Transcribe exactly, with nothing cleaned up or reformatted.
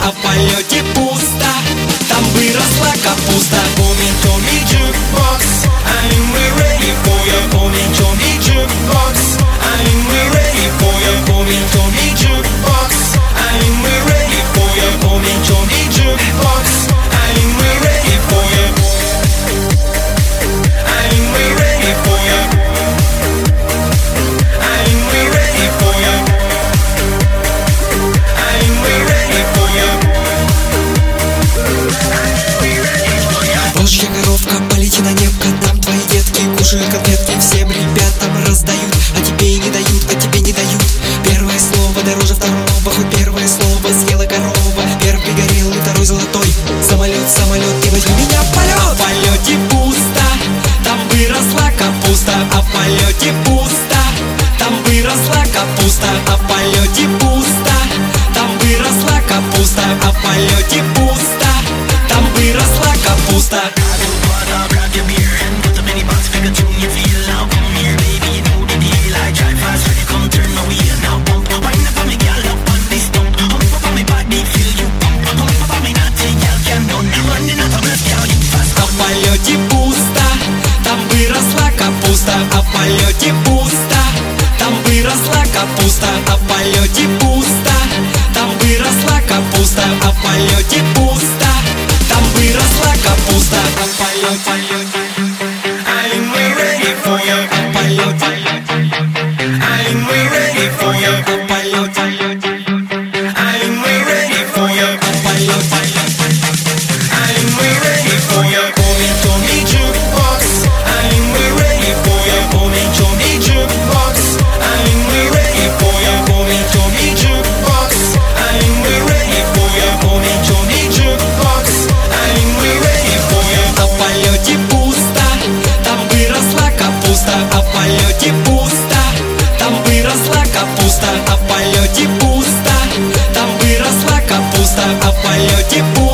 а в полете пусто. Там выросла капуста. Помни, Tommy Jukebox, and we're ready for you. Помни, Tommy Jukebox, and we're ready for you. Помни, Tommy Jukebox, and we're ready for you. Помни, Tommy Jukebox, and we're ready for you. And we're ready for you. And we're ready for you. And we're ready for you. Божья коровка, полети на небко, там твои детки кушают конфетки, всем ребятам раздают, а тебе и не дают, а тебе не дают. Первое слово дороже второго, хоть первое слово съела корова. Первый горелый, второй золотой, самолет, самолет, не возьми меня в полет. А в полете пусто, там выросла капуста. А в полете пусто, там выросла капуста. А в полете пусто, там выросла капуста. А в полете пусто, там выросла капуста. А в полете пусто, там выросла капуста. А в полете пусто, там выросла капуста. А в полете пусто, там выросла капуста. А в полете пусто, там выросла капуста. А в полете, and we're ready for you. А в полете, and we're ready for you. А в полете, and we're ready for you. А в полете, and we're ready for you. Помни, Tommy Jukebox, and we're ready for you. Помни, Tommy Jukebox, and we're ready for you. Помни, Tommy Jukebox, and we're ready for you. Помни, Tommy Jukebox, and we're ready for you. А в полете пусто, там выросла капуста. А в полете пусто, там выросла капуста. А в полете пусто, там выросла капуста. А в полете пусто.